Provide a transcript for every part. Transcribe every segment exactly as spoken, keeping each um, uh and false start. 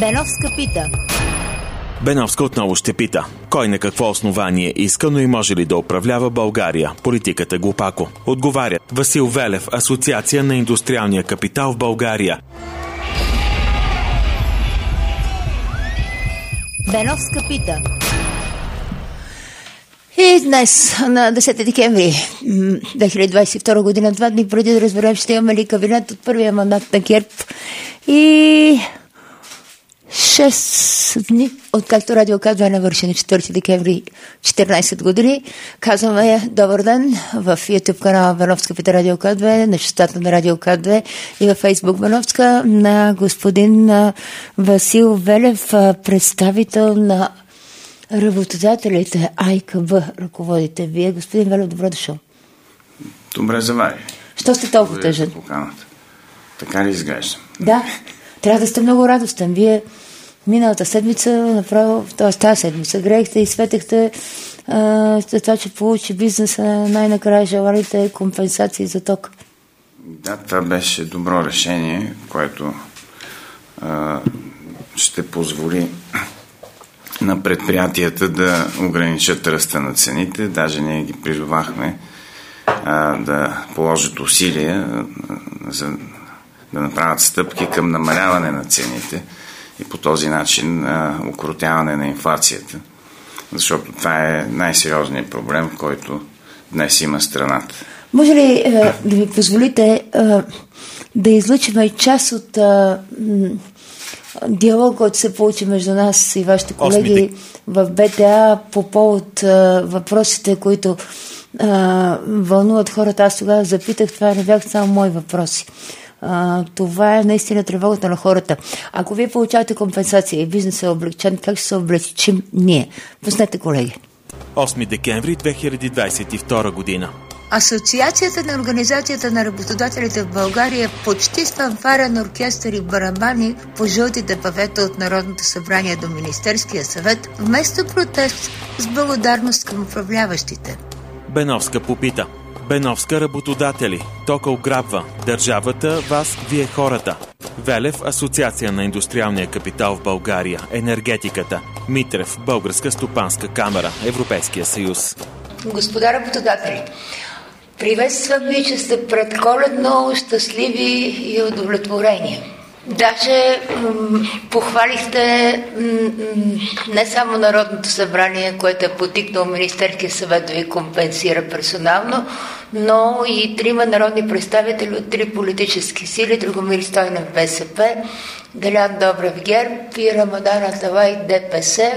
Беновска пита. Беновска отново ще пита. Кой на какво основание иска, но и може ли да управлява България? Политиката глупако. Отговаря Васил Велев, Асоциация на индустриалния капитал в България. Беновска пита. И днес, на десети декември две хиляди двадесет и втора година, два дни преди да разберем, ще имаме ли кабинет от първия мандат на ГЕРБ и шест дни, откакто Радио К две навърши на четвърти декември четиринадесет години. Казваме добър ден в YouTube канала Беновска пита Радио К две, на честотата на Радио К две и във Facebook Беновска на господин Васил Велев, представител на работодателите А И К Б, ръководите вие. Господин Велев, добре дошъл. Добре завари. Що сте толкова тъжен? Така ли изглеждам? Да, трябва да сте много радостен. Вие миналата седмица, направо, т.е. тази седмица, греехте и светехте за това, че получи бизнеса, най-накрая желаните компенсации за ток. Да, това беше добро решение, което а, ще позволи на предприятията да ограничат ръста на цените. Даже ние ги призовахме а, да положат усилия а, за да направят стъпки към намаляване на цените и по този начин а, укротяване на инфлацията. Защото това е най-сериозният проблем, който днес има страната. Може ли а, да ми позволите а, да излъчим и част от а, м, диалог, който се получи между нас и вашите колеги Осмите. в Б Т А по повод а, въпросите, които а, вълнуват хората. Аз тогава запитах, това не бяха само мои въпроси. А, това е наистина тревогата на хората. Ако вие получавате компенсация и бизнесът е облегчен, как ще се облегчим ние? Пуснете, колеги. осми декември две хиляди двадесет и втора година. Асоциацията на организацията на работодателите в България почти с фанфарен оркестър и барабани по жълтите павета от Народното събрание до Министерския съвет, вместо протест с благодарност към управляващите. Беновска попита. Беновска работодатели. Тока ограбва. Държавата, вас, вие хората. Велев, Асоциация на индустриалния капитал в България. Енергетиката. Митрев, Българска стопанска камара. Европейския съюз. Господа работодатели, приветствам ви, че сте предколедно щастливи и удовлетворени. Даже м- похвалихте м- не само Народното събрание, което е потикнало Министерския съвет да ви компенсира персонално, но и трима народни представители от три политически сили, Драгомир Стойнев Б С П, Делян Добрев ГЕРБ и Рамадан Аталай Д П С.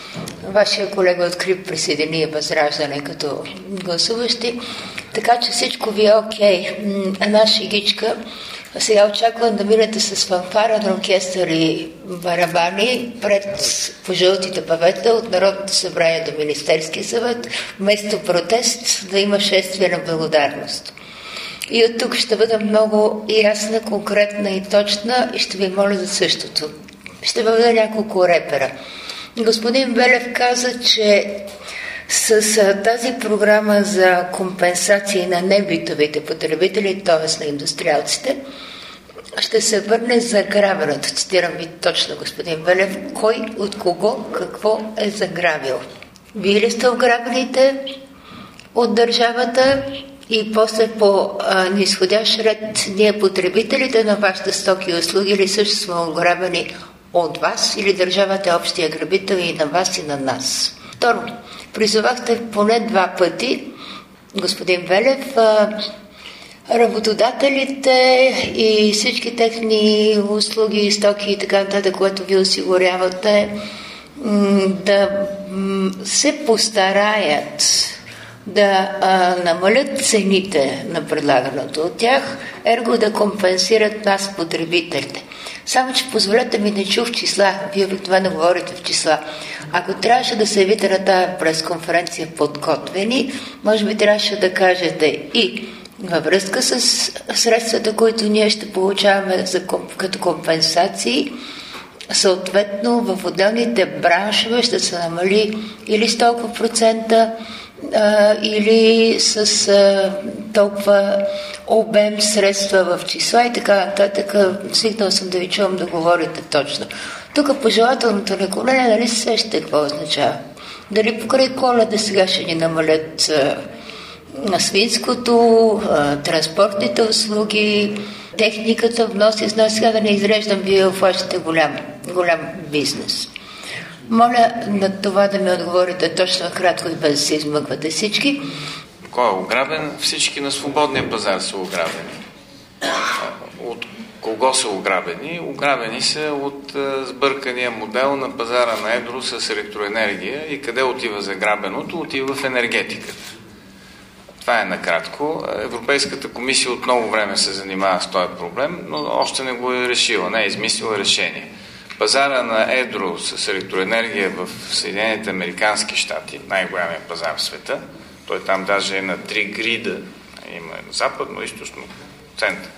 Вашия колега от КРИБ присъедини Възраждане като гласуващи. Така че всичко ви е окей. Една шегичка. Сега очаквам да минете с фанфарен оркестър и барабани пред по жълтите павета от Народното събрание до Министерския съвет, вместо протест да има шествие на благодарност. И от тук ще бъда много ясна, конкретна и точна и ще ви моля за същото. Ще въведа няколко репера. Господин Велев каза, че с тази програма за компенсации на небитовите потребители, т.е. на индустриалците, ще се върне заграбеното. Цитирам ви точно, господин Велев, кой от кого какво е заграбил. Вие ли сте ограбените от държавата и после по а, нисходящ ред ние потребителите на вашите стоки и услуги ли също сме ограбени от вас или държавата е общия грабител и на вас и на нас? Второ, призовахте поне два пъти, господин Велев, работодателите и всички техни услуги, стоки и така нататък, което ви осигурявате, да се постараят да а, намалят цените на предлаганото от тях, ерго да компенсират нас, потребителите. Само, че позволете ми, не чух числа, вие обикновено говорите в числа. Ако трябваше да се явите на тази пресконференция подготвени, може би трябваше да кажете и във връзка с средствата, които ние ще получаваме за, като компенсации, съответно в отделните браншове ще се намали или с толкова процента, а, или с а, толкова обем средства в числа и така нататък. Свикнал съм да ви чувам да говорите точно. Тук пожелателното наклонение, нали се сещате какво означава? Дали покрай Коледа сега ще ни намалят а, на свинското, а, транспортните услуги, техниката, внос и износ. Сега да не изреждам, вие офащате голям, голям бизнес. Моля на това да ми отговорите точно кратко, без да се измъквате всички. Кой е ограбен? Всички на свободния пазар са ограбени. От кого са ограбени? Ограбени са от сбъркания модел на пазара на едро с електроенергия. И къде отива заграбеното? Отива в енергетиката. Това е накратко. Европейската комисия от много време се занимава с този проблем, но още не го е решила, не е измислила решение. Пазара на едро с електроенергия в Съединените американски щати, най-голямия пазар в света, той там даже е на три грида, има западно, източно, център,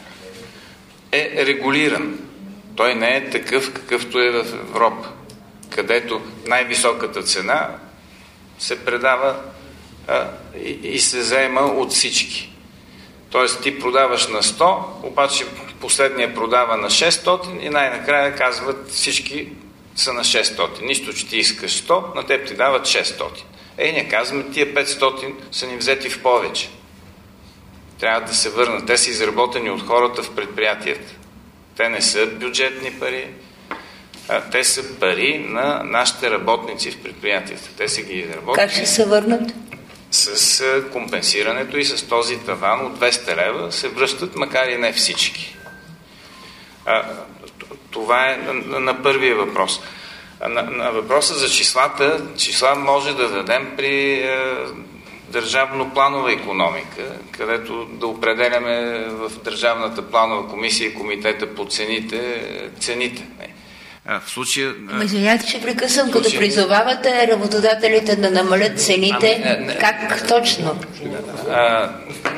е регулиран. Той не е такъв, какъвто е в Европа, където най-високата цена се предава а, и, и се заема от всички. Тоест ти продаваш на сто, обаче последния продава на шестстотин и най-накрая казват всички са на шестстотин. Нищо, че ти искаш сто, на теб ти дават шестстотин. Ей, не казваме, тия петстотин са ни взети в повече. Трябва да се върнат. Те са изработени от хората в предприятията. Те не са бюджетни пари, а те са пари на нашите работници в предприятията. Те са ги изработени. Как ще се върнат? С компенсирането и с този таван от двеста лева се връщат, макар и не всички. А, това е на, на първия въпрос. На, на въпроса за числата, числа може да дадем при е, държавно-планова икономика, където да определяме в Държавната планова комисия и комитета по цените, цените. В случая... Извинявайте, че прекъсвам, като призовавате работодателите да намалят цените, ами, не, не, как точно? А...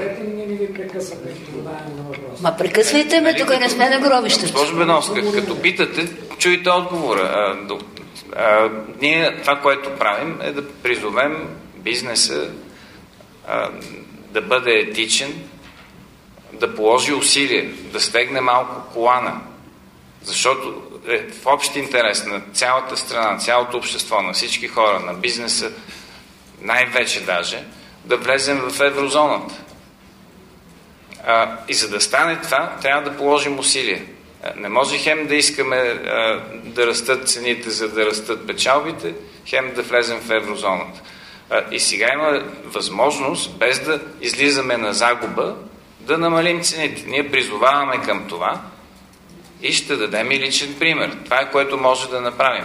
Ма прекъсвайте ме, тук не сме на гробището. Госпожо Беновска, като питате, чуйте отговора. А, до, а, ние това, което правим, е да призовем бизнеса а, да бъде етичен, да положи усилия, да стегне малко колана, защото е в общ интерес на цялата страна, на цялото общество, на всички хора, на бизнеса, най-вече даже, да влезем в еврозоната. А, и за да стане това, трябва да положим усилия. Не може хем да искаме а, да растат цените, за да растат печалбите, хем да влезем в еврозоната. А, и сега има възможност, без да излизаме на загуба, да намалим цените. Ние призоваваме към това и ще дадем и личен пример. Това е, което може да направим.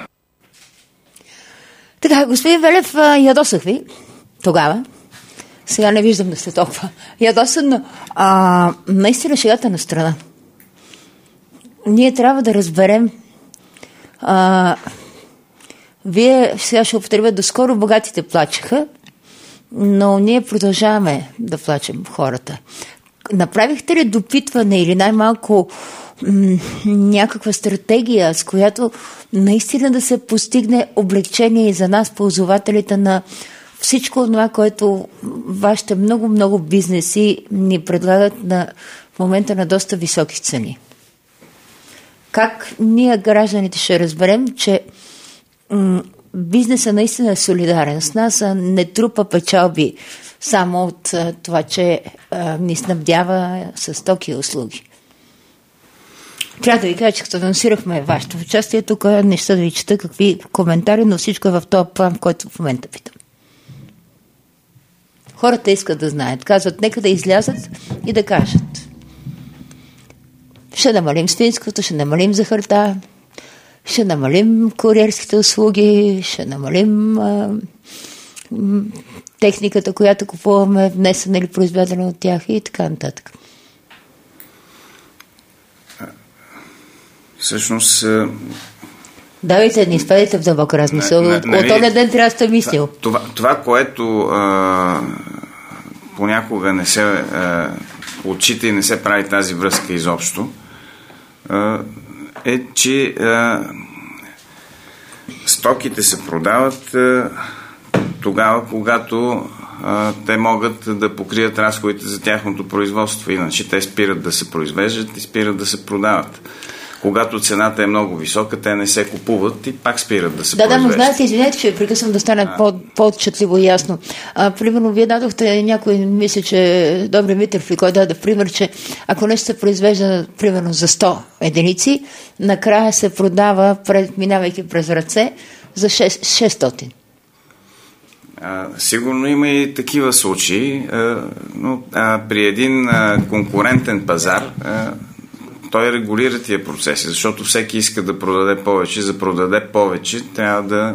Така, господин Велев, ядосах ви тогава. Сега не виждам да сте толкова ядосан, но а, наистина шегата на страна. Ние трябва да разберем. А, вие сега ще употребят доскоро богатите плачеха, но ние продължаваме да плачем хората. Направихте ли допитване или най-малко м- някаква стратегия, с която наистина да се постигне облегчение и за нас, ползвателите на всичко това, което вашите много-много бизнеси ни предлагат на, в момента на доста високи цени? Как ние, гражданите, ще разберем, че м- бизнесът наистина е солидарен с нас, а не трупа печалби само от а, това, че а, ни снабдява с стоки и услуги? Трябва да ви кажа, че като анонсирахме вашето участие, тук неща да ви чета какви коментари, но всичко е в този план, в който в момента питам. Хората искат да знаят. Казват, нека да излязат и да кажат. Ще намалим свинското, ще намалим захарта, ще намалим куриерските услуги, ще намалим а, м- техниката, която купуваме, внесена или произведена от тях и така нататък. Всъщност... Давайте, не изпадайте в дълбок размисъл. Не, не, от този ден трябва да сте мислил. Това, това което а, понякога не се а, отчита и не се прави тази връзка изобщо, а, е, че а, стоките се продават а, тогава, когато а, те могат да покрият разходите за тяхното производство. Иначе те спират да се произвеждат и спират да се продават. когато цената е много висока, те не се купуват и пак спират да се да, произвеждат. Да, но знаете, извинете, че прекъсвам да стане а... по-отчетливо и ясно. А, примерно, вие дадохте някой, мисля, че Добри Митров, ли кой даде пример, че ако нещо се произвежда, примерно, за сто единици, накрая се продава, пред, минавайки през ръце, за шестстотин. А, сигурно има и такива случаи, а, но а, при един а, конкурентен пазар а, той регулира тия процеси, защото всеки иска да продаде повече. За продаде повече трябва да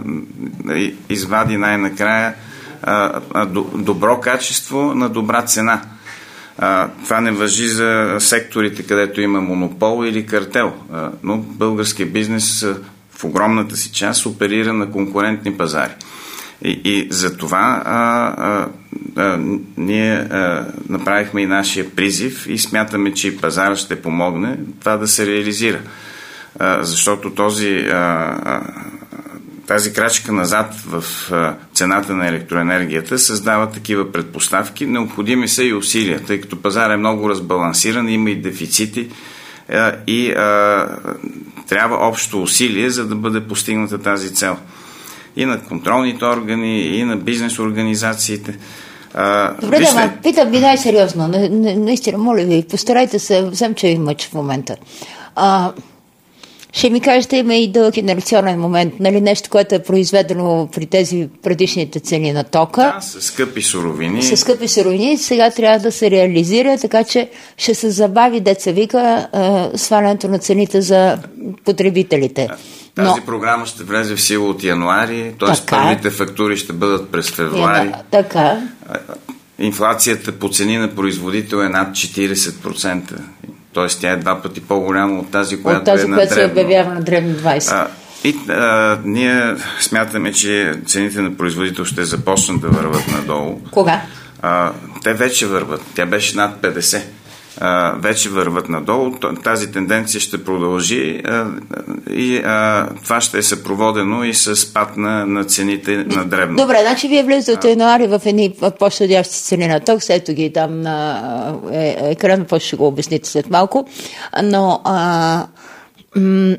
извади най-накрая а, а, добро качество на добра цена. А, това не важи за секторите, където има монопол или картел, а, но българският бизнес а, в огромната си част оперира на конкурентни пазари. И, и за това а, а, а, ние а, направихме и нашия призив и смятаме, че и пазара ще помогне това да се реализира. А, защото този, а, а, тази крачка назад в а, цената на електроенергията създава такива предпоставки. Необходими са и усилия, тъй като пазар е много разбалансиран, има и дефицити а, и а, трябва общо усилие, за да бъде постигната тази цел. И на контролните органи, и на бизнес организациите. А, Добре, вижте... да, питам ви най-сериозно. На, на, наистина, моля ви, постарайте се, взем, че ви мъч в момента. А, ще ми кажете, има и дълъг инерционен момент, нали, нещо, което е произведено при тези предишните цени на тока. Да, с скъпи суровини. С скъпи суровини, сега трябва да се реализира, така че ще се забави, деца вика, свалянето на цените за потребителите. Да. Тази Но... програма ще влезе в сила от януари, т.е. първите фактури ще бъдат през февруари. Да, така. Инфлацията по цени на производител е над четирийсет процента. Т.е. тя е два пъти по-голяма от тази, която, от тази, е на която дребно. се обявява на дребно двайсет. А, и а, ние смятаме, че цените на производител ще започнат да върват надолу. Кога? А, те вече върват. Тя беше над петдесет. Uh, вече върват надолу. Тази тенденция ще продължи uh, и uh, това ще е съпроводено и с спад на, на цените на дребно. Добре, значи вие влизате от януари в едни по-щадящи цени на ток, ето ги там на е, екрана, после ще го обясните след малко, но а, м-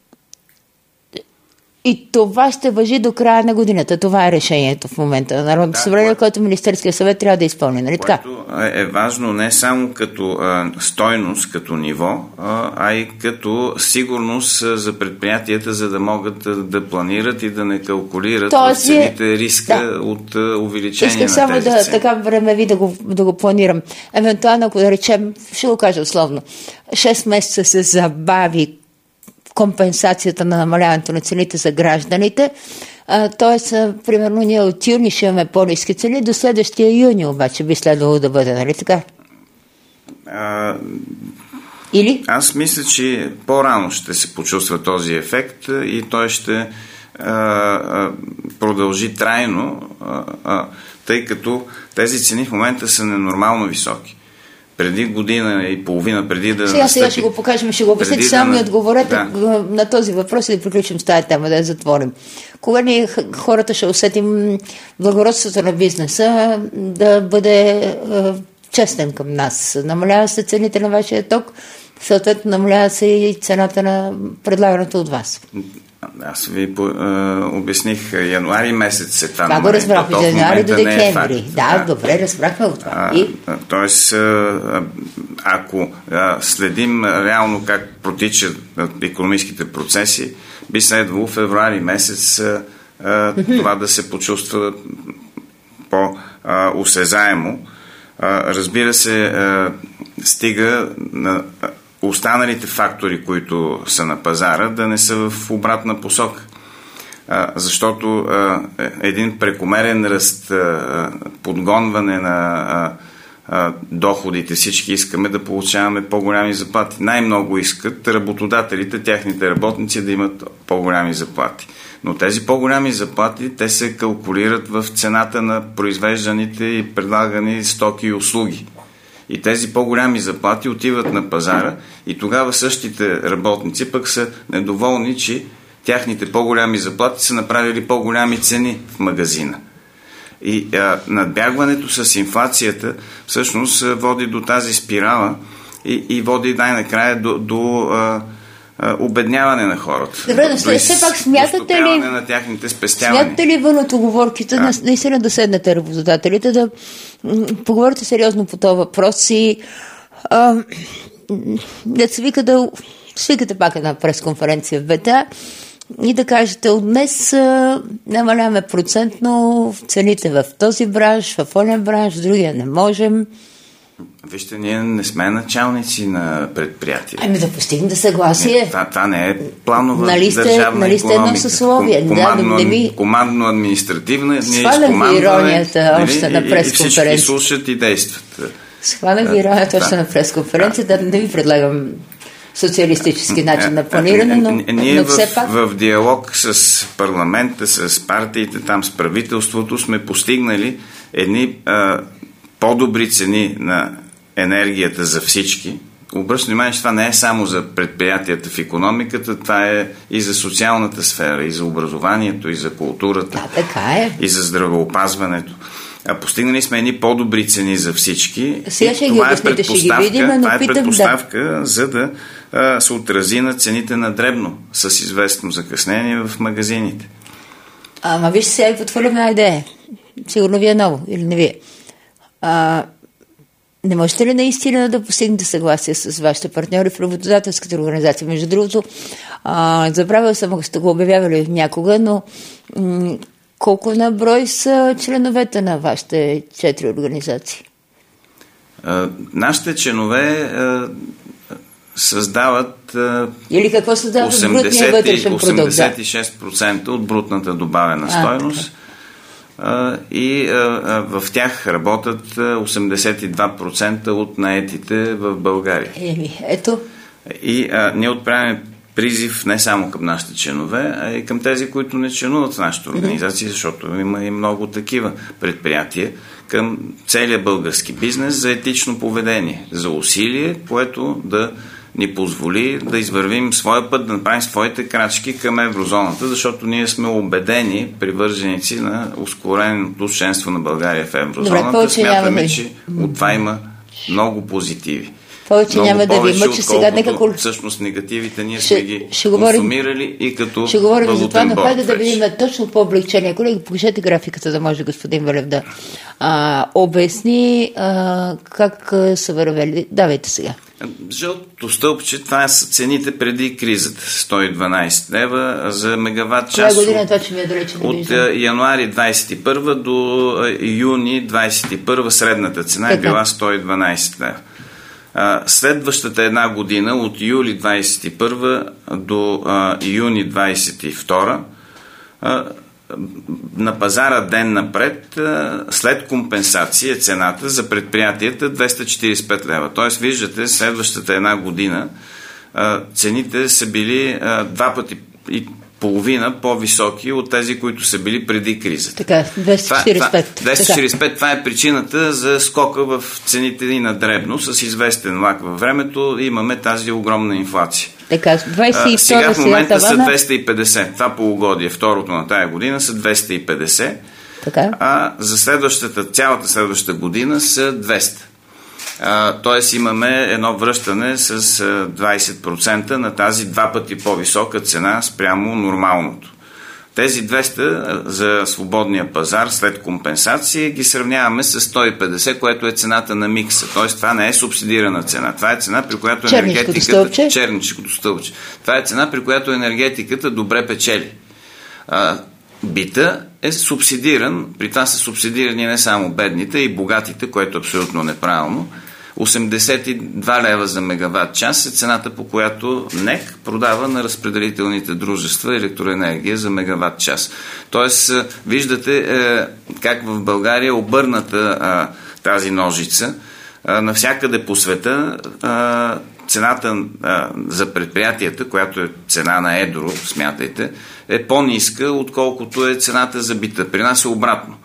и това ще важи до края на годината. Това е решението в момента на Народното събрание, да, което Министерския съвет трябва да изпълни. Нали така? Е важно не само като а, стойност, като ниво, а, а и като сигурност а, за предприятията, за да могат да, да планират и да не калкулират в цените риска да. от а, увеличение Исках на само тези да, цени. така времеви да го, да го планирам. Евентуално, ако да речем, ще го кажа условно, шест месеца се забави компенсацията на намаляването на цените за гражданите. Т.е. примерно ние от юни ще имаме по-ниски цени, до следващия юни обаче би следвало да бъде, нали така? А, Или? Аз мисля, че по-рано ще се почувства този ефект и той ще а, а, продължи трайно, а, а, тъй като тези цени в момента са ненормално високи. Преди година и половина, преди да Сега, настъпи... сега ще го покажем, ще го обясните. Само ми да... отговорете да. на този въпрос и да приключим с тази тема, да я затворим. Кога ние хората ще усетим благородството на бизнеса да бъде е, честен към нас? Намалява се цените на вашия ток, съответно намалява се и цената на предлагането от вас. Аз ви е, обясних януари месец е това. Това го разбрахме, за януари до декември. Е да, да, добре, разбрахме от това. И? Тоест, ако следим реално как протичат икономическите процеси, би следвало февруари месец mm-hmm. това да се почувства по-осезаемо. Разбира се, стига на останалите фактори, които са на пазара, да не са в обратна посока. А, защото а, един прекомерен ръст, а, подгонване на а, а, доходите, всички искаме да получаваме по-голями заплати. Най-много искат работодателите, тяхните работници да имат по-голями заплати. Но тези по-голями заплати, те се калкулират в цената на произвежданите и предлагани стоки и услуги. И тези по-голями заплати отиват на пазара и тогава същите работници пък са недоволни, че тяхните по-голями заплати са направили по-голями цени в магазина. И а, надбягването с инфлацията всъщност води до тази спирала и, и води най-накрая до, до а, обедняване на хората. Добре, но все, все пак смятате ли, на тяхните спестявания. Смятате ли вън от оговорките, да. наистина да седнете работодателите, да м- поговорите сериозно по този въпрос и а, да се вика да свикате пак една пресконференция в БТА и да кажете, от днес а, намаляме процентно цените в този бранш, в онен бранш, в другия не можем. Вижте, ние не сме началници на предприятия. Ами да постигнете съгласие. Не, това, това не е планова нали сте, държавна нали сте икономика. Едно съсловие. Командно, да, не ми... командно-административна. Свалям ви иронията нали, още на пресконференция. И всички слушат и действат. Свалям ви иронията още на пресконференция. Да, да ви предлагам социалистически начин на планиране, но, ние но в, все пак... в диалог с парламента, с партиите, там с правителството сме постигнали едни а, по-добри цени на енергията за всички. Обръщам внимание, че това не е само за предприятията в икономиката, това е и за социалната сфера, и за образованието, и за културата, да, така е. И за здравеопазването. А постигнали сме едни по-добри цени за всички. Сега ще ги обясните, ще ги видим, но това е питам, предпоставка, да. за да а, се отрази на цените на дребно, с известно закъснение в магазините. Ама вижте, сега ви подхвърлям една идея. Сигурно ви е ново, или не вие. А, не можете ли наистина да постигнете съгласие с вашите партньори в работодателската организация? Между другото, а, забравя съм, ако сте го обявявали някога, но м- колко на брой са членовете на вашите четири организации? А, нашите членове а, създават а, или какво създават от брутния вътрешен продукт? осемдесет и шест процента от брутната добавена а, стойност. Uh, и uh, uh, в тях работят uh, осемдесет и два процента от наетите в България. Еми, ето. И uh, ние отправяме призив не само към нашите членове, а и към тези, които не членуват в нашата организация, защото има и много такива предприятия, към целия български бизнес за етично поведение, за усилие, което да ни позволи да извървим своя път, да направим своите крачки към еврозоната, защото ние сме убедени привърженици на ускореното членство на България в еврозоната. Добре, смятаме, да... че от това има много позитиви. Повече много няма да ви мъчи сега. Нека... Всъщност негативите ние ще, сме ги ще говорим, консумирали и като ще говорим за това, но хайде да вече. видим точно по-облегчение. Колеги, покажете графиката, да може господин Валев да а, обясни а, как са вървели. Давайте сега. Жълтото стълбче, това са цените преди кризата. сто и дванадесет лева за мегаватт час. Коя година това, че ми е далече не от виждам? януари двадесет и първа до юни двадесет и първа средната цена е била сто и дванадесет лева. Следващата една година, от юли двадесет и първа до а, юни двадесет и втора, а, на пазара ден напред, а, след компенсация цената за предприятията двеста четиридесет и пет лева. Тоест, виждате, следващата една година а, цените са били а, два пъти и половина по-високи от тези, които са били преди кризата. Така, двеста четиридесет и пет. Това, двеста четиридесет и пет, това е причината за скока в цените и на дребно. С известен лак във времето имаме тази огромна инфлация. Така, двадесет и втора, сега в момента сега са двеста и петдесет. Това полугодие, второто на тая година, са двеста и петдесет. Така. А за следващата, цялата следващата година са двеста. Тоест имаме едно връщане с двадесет процента на тази два пъти по-висока цена спрямо нормалното. Тези двеста за свободния пазар след компенсация ги сравняваме с сто и петдесет, което е цената на микса. Тоест това не е субсидирана цена. Това е цена, при която енергетиката... Стълбче. Черничкото стълбче. Това е цена, при която енергетиката добре печели. А, бита е субсидиран, при това са субсидирани не само бедните, и богатите, което е абсолютно неправилно. осемдесет и два лева за мегаватт час е цената, по която НЕК продава на разпределителните дружества електроенергия за мегаватт час. Тоест, виждате е, как в България е обърната е, тази ножица. Е, навсякъде по света е, цената е, за предприятията, която е цена на едро, смятайте, е по-ниска, отколкото е цената за бита. При нас е обратно.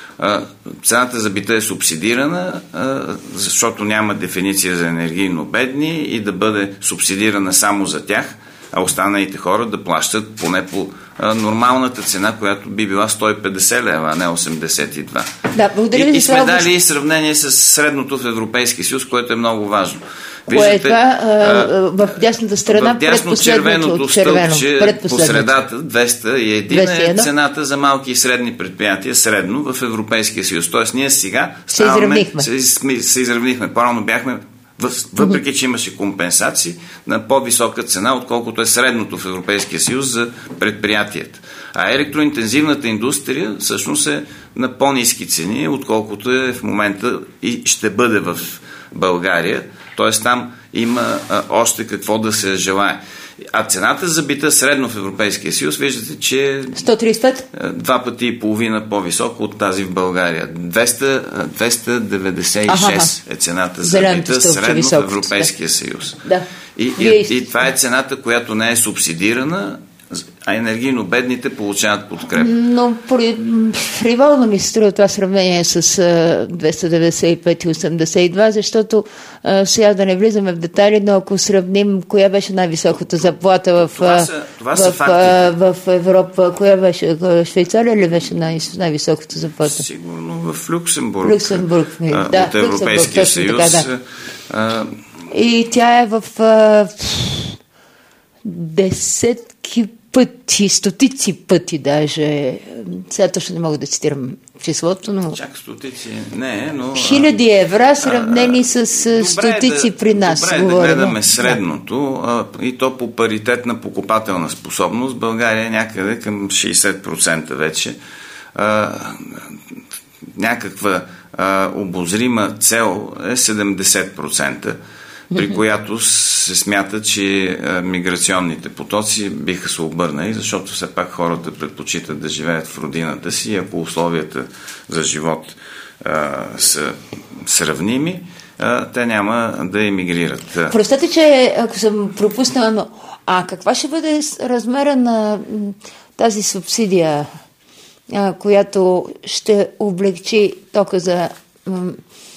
Цената за бита е субсидирана, защото няма дефиниция за енергийно бедни и да бъде субсидирана само за тях, а останалите хора да плащат поне по нормалната цена, която би била сто и петдесет лева, а не осемдесет и два. Да, благодаря и, ви и за сме това. дали сравнение с средното в Европейския съюз, което е много важно. Кое е това? В дясната страна, в дясно червеното стълбче по средата, двеста и един е цената за малки и средни предприятия, средно в Европейския съюз. Тоест ние сега се изравнихме. Се, се изравнихме. По-рано бяхме, въпреки че имаше компенсации, на по-висока цена, отколкото е средното в Европейския съюз за предприятията. А електроинтензивната индустрия всъщност е на по-ниски цени, отколкото е в момента и ще бъде в България. Т.е. там има а, още какво да се желае. А цената за бита средно в Европейския съюз, виждате, че е сто тридесет и пет? Два пъти и половина по-високо от тази в България. двеста деветдесет и шест е цената за бита средно в Европейския съюз. Да. И, и, и това е цената, която не е субсидирана, а енергийно бедните получават подкрепа. Но фриволно ми се струва това сравнение с двеста деветдесет и пет и осемдесет и два, защото а, сега да не влизаме в детайли, но ако сравним коя беше най-високата заплата в, това са, това в, в, в Европа, коя беше, Швейцария ли беше най- най-високата заплата? Сигурно в Люксембург. Люксембург, а, да. От Европейския Люксембург, съюз. така, да. а... И тя е в а, десетки пъти, стотици пъти даже. Сега точно не мога да цитирам числото, но... Чак стотици не, но... Хиляди евра, сравнени а, с стотици да, при нас. Добре е да гледаме средното, а, и то по паритетна покупателна способност. България е някъде към шейсет процента вече. А, някаква а, обозрима цел е седемдесет процента, при която се смята, че миграционните потоци биха се обърнали, защото все пак хората предпочитат да живеят в родината си и ако условията за живот а, са сравними, а, те няма да емигрират. Простете, че ако съм пропуснала, но а каква ще бъде размера на тази субсидия, а, която ще облегчи тока за м-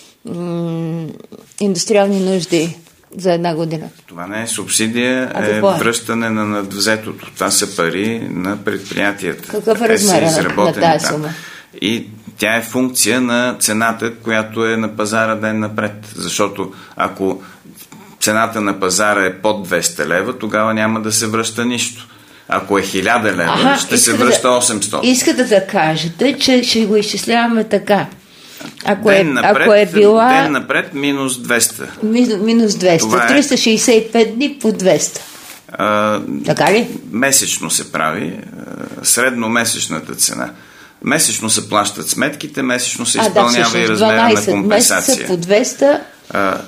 м- индустриални нужди за една година? Това не е субсидия, а е връщане на надвзетото. Това са пари на предприятията. Какъв е размера на тази сума? И тя е функция на цената, която е на пазара ден напред. Защото ако цената на пазара е под двеста лева, тогава няма да се връща нищо. Ако е хиляда лева, Аха, ще се връща осемстотин. Искате да кажете, че ще го изчисляваме така. Ако ден, е, напред, ако е била... ден напред минус двеста. Минус двеста. Е... триста шейсет и пет дни по двеста. А, така ли? Месечно се прави. Средномесечната цена. Месечно се плащат сметките, месечно се изпълнява а, да, и размера на компенсация. Месеца по двеста. А,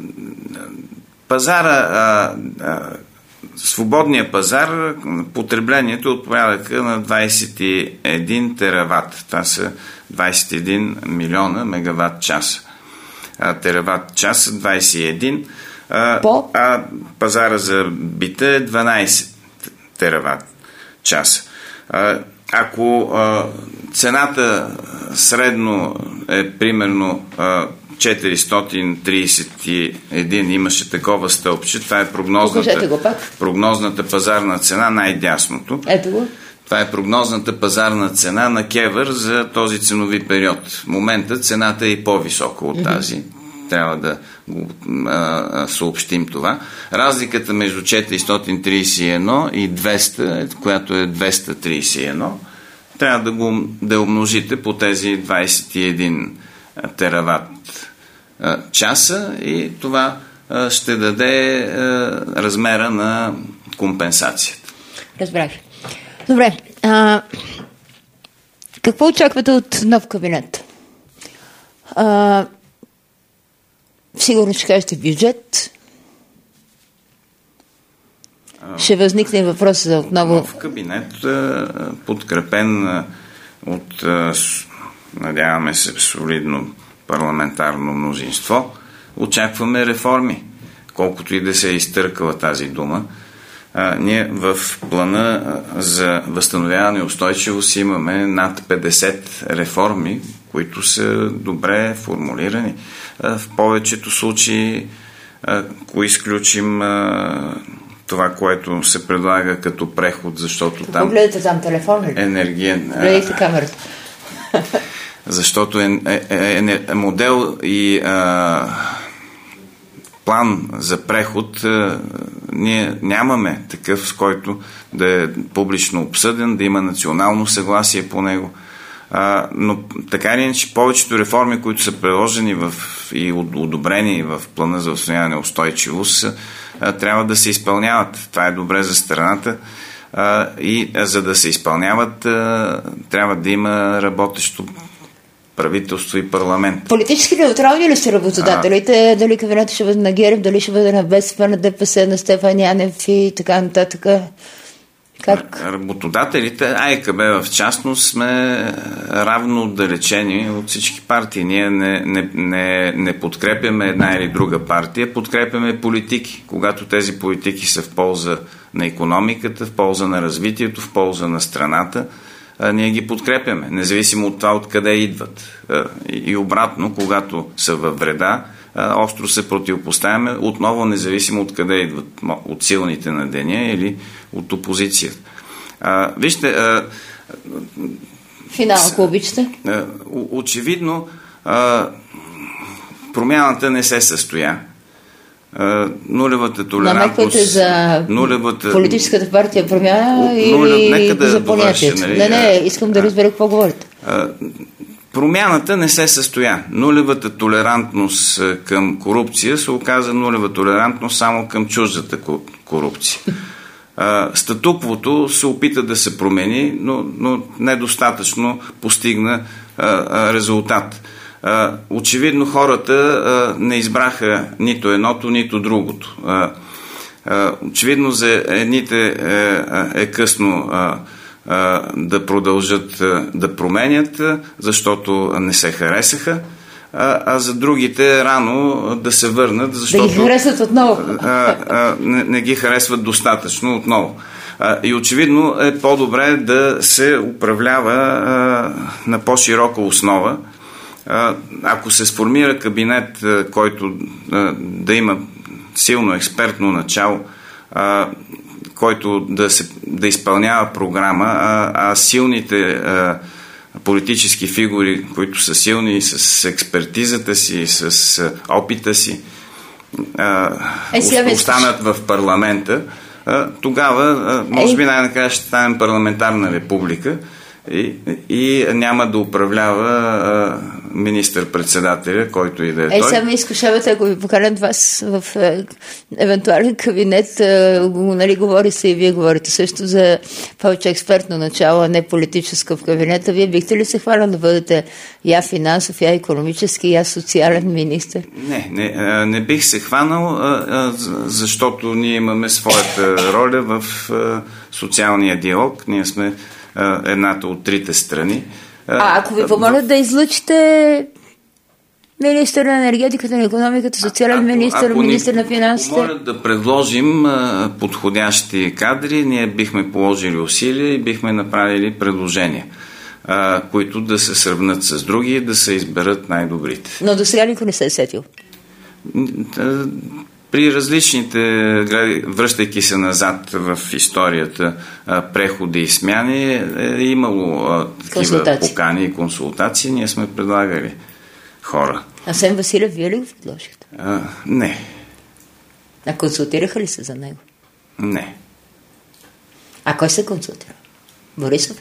пазара... А, а, свободния пазар, потреблението е от порядъка на двадесет и един терават. Това са двадесет и един милиона мегаватт часа. А, терават час двадесет и един, а, а пазара за бита е дванадесет терават часа. А, ако а, цената средно е примерно а, четиристотин тридесет и един, имаше такова стълбче, това е прогнозната, прогнозната пазарна цена, най-дясното. Ето го. Това е прогнозната пазарна цена на КЕВР за този ценови период. В момента цената е и по-висока от тази. Mm-hmm. Трябва да го а, съобщим това. Разликата между четиристотин тридесет и едно и двеста, която е двеста тридесет и едно, трябва да го да умножите по тези двадесет и един терават часа и това ще даде размера на компенсацията. Разбрах. Добре. А, какво очаквате от нов кабинет? А, сигурно ще кажете бюджет. А, ще възникне въпрос за отново... Нов кабинет, подкрепен от, надяваме се, солидно парламентарно мнозинство, очакваме реформи. Колкото и да се е изтъркала тази дума, а, ние в плана за възстановяване и устойчивост имаме над петдесет реформи, които са добре формулирани. А, в повечето случаи, ако изключим а, това, което се предлага като преход, защото там... Погледайте там телефон. Енергиен... Гледайте камерата. Защото е, е, е, е модел и а, план за преход ние нямаме такъв, с който да е публично обсъден, да има национално съгласие по него. А, но така или иначе повечето реформи, които са приложени в, и одобрени в плана за възстановяване устойчивост, а, трябва да се изпълняват. Това е добре за страната а, и а, за да се изпълняват а, трябва да има работещо правителство и парламент. Политически неутрални ли са работодателите? А... Дали кабинетът ще бъде на ГЕРБ, дали ще бъде на БСП, на ДПС, на Стефан Янев и така нататък? Как? Работодателите, АЕКБ в частност, сме равно отдалечени от всички партии. Ние не, не, не, не подкрепяме една или друга партия, подкрепяме политики. Когато тези политики са в полза на икономиката, в полза на развитието, в полза на страната, ние ги подкрепяме, независимо от това откъде идват. И обратно, когато са във вреда, остро се противопоставяме, отново независимо от къде идват, от силните на деня или от опозицията. А, вижте... А, Финал, ако обичате. Очевидно, а, промяната не се състоя. А, нулевата толерантност... за нулевата, политическата партия промяна или да за понятието? Нали? Не, не, искам да разбера какво говорите. А, Промяната не се състоя. Нулевата толерантност към корупция се оказа нулева толерантност само към чуждата корупция. Статуквото се опита да се промени, но, но недостатъчно постигна а, резултат. А, очевидно хората а, не избраха нито едното, нито другото. А, а, очевидно за едните е, е късно а, да продължат да променят, защото не се харесаха, а, а за другите рано да се върнат, защото да ги харесват отново. А, а, не, не ги харесват достатъчно отново. А, и очевидно е по-добре да се управлява а, на по-широка основа. А, ако се сформира кабинет, а, който а, да има силно експертно начало, а, който да, се, да изпълнява програма, а, а силните а, политически фигури, които са силни с експертизата си, с а, опита си, а, е, останат в парламента, а, тогава, а, може би най-накрая ще станем парламентарна република и, и няма да управлява а, министър-председателя, който и да е, е той. Е, сега ме изкушавате, ако ви поканят вас в е, евентуален кабинет, е, нали, говори се и вие говорите също за повече експертно начало, а не политическо в кабинета. Вие бихте ли се хванали да бъдете я финансов, я икономически, я социален министър? Не, не, не бих се хванал, защото ние имаме своята роля в социалния диалог. Ние сме едната от трите страни. А ако ви помолят да излъчите министър на енергетиката, на икономиката, социален министър, министър на финансите? Ако да предложим а, подходящи кадри, ние бихме положили усилия и бихме направили предложения, а, които да се сравнат с други и да се изберат най-добрите. Но до сега никой не се е сетил? При различните, връщайки се назад в историята, преходи и смяни, е имало такива покани и консултации. Ние сме предлагали хора. Асен Василев, вие ли го предложихте? А, не. А консултираха ли се за него? Не. А кой се консултира? Борисов?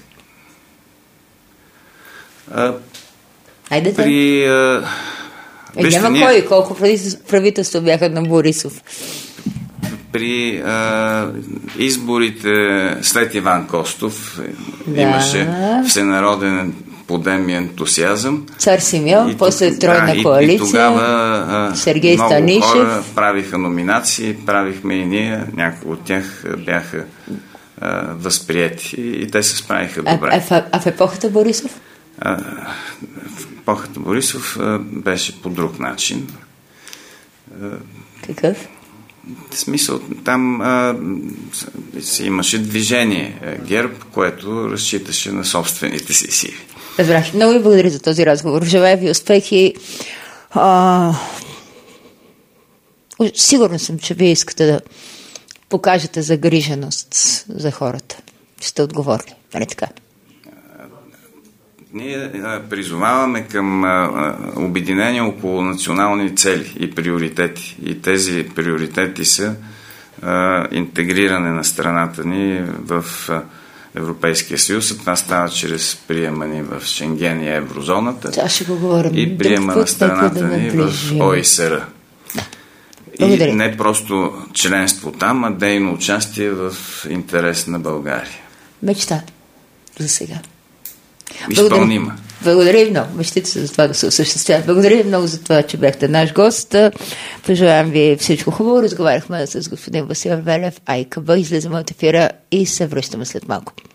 А, Айде при... А, Е, Вижте, няма ние... кой, колко правителства бяха на Борисов. При а, изборите след Иван Костов да. имаше всенароден подем и ентусиазъм. Цар Симеон, и, после тройна да, коалиция. И, и тогава а, Сергей много Станишев. хора правиха номинации, правихме и ние. Някои от тях бяха а, възприети и, и те се справиха добре. А, а, а в епохата Борисов? А, в епохата Борисов а, беше по друг начин. А, Какъв? В смисъл, там а, имаше движение ГЕРБ, което разчиташе на собствените си сили. Разбрах. Много ви благодаря за този разговор. Желая ви успехи. А... Сигурна съм, че вие искате да покажете загриженост за хората. Сте отговорни. Нали така? Ние призоваваме към обединение около национални цели и приоритети. И тези приоритети са интегриране на страната ни в Европейския съюз. Това става чрез приема ни в Шенген и еврозоната и приема на страната да ни в О И С Р. Да. И не просто членство там, а дейно участие в интерес на България. Мечта за сега. Изпълнима. Благодаря ви много. Мечтите се за това да се осъществяват. Благодаря ви много за това, че бяхте наш гост. Пожелавам ви всичко хубаво. Разговаряхме с господин Васил Велев, АйКБ. Излизаме от ефира и се връщаме след малко.